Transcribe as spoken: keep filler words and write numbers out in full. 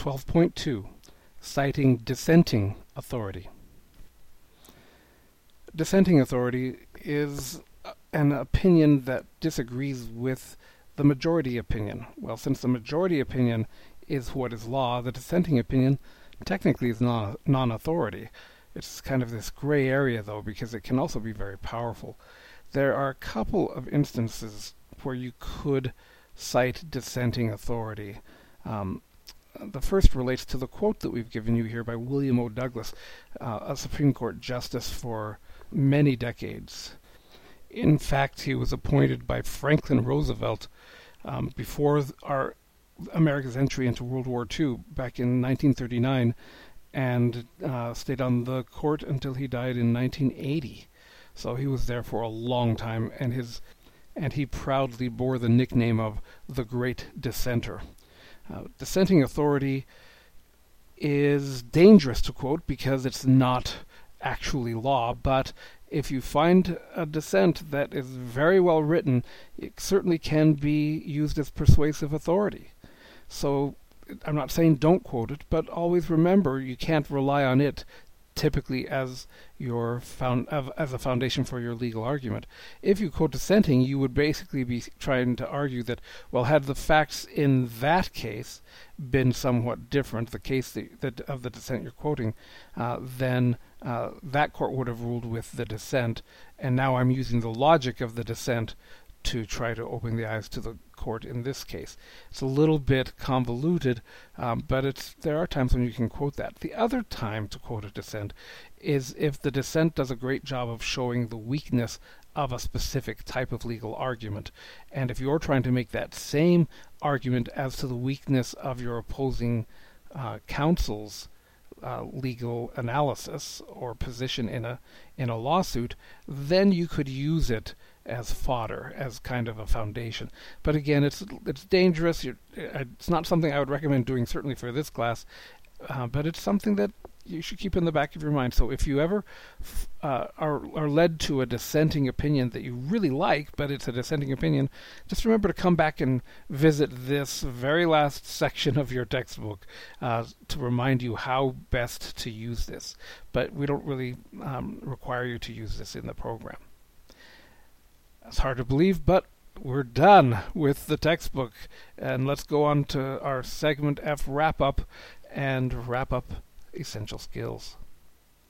twelve point two, citing dissenting authority. Dissenting authority is an opinion that disagrees with the majority opinion. Well, since the majority opinion is what is law, the dissenting opinion technically is non- non-authority. It's kind of this gray area, though, because it can also be very powerful. There are a couple of instances where you could cite dissenting authority. Um, the first relates to the quote that we've given you here by William O. Douglas, uh, a Supreme Court justice for many decades. In fact, he was appointed by Franklin Roosevelt um, before our America's entry into World War Two back in nineteen thirty-nine, and uh, stayed on the court until he died in nineteen eighty. So he was there for a long time, and his and he proudly bore the nickname of the Great Dissenter. Uh, dissenting authority is dangerous to quote because it's not actually law, but if you find a dissent that is very well written, it certainly can be used as persuasive authority. So I'm not saying don't quote it, but always remember you can't rely on it typically as your found as a foundation for your legal argument. If you quote dissenting, you would basically be trying to argue that, well, had the facts in that case been somewhat different, the case that, that of the dissent you're quoting, uh, then uh, that court would have ruled with the dissent, and now I'm using the logic of the dissent to try to open the eyes to the court in this case. It's a little bit convoluted, um, but it's there are times when you can quote that. The other time to quote a dissent is if the dissent does a great job of showing the weakness of a specific type of legal argument. And if you're trying to make that same argument as to the weakness of your opposing uh, counsel's uh, legal analysis or position in a in a lawsuit, then you could use it as fodder, as kind of a foundation. But again, it's it's dangerous. You're, it's not something I would recommend doing, certainly for this class, uh, but it's something that you should keep in the back of your mind. So if you ever uh, are, are led to a dissenting opinion that you really like, but it's a dissenting opinion, just remember to come back and visit this very last section of your textbook uh, to remind you how best to use this. But we don't really um, require you to use this in the program. It's hard to believe, but we're done with the textbook. And let's go on to our segment F wrap-up and wrap up essential skills.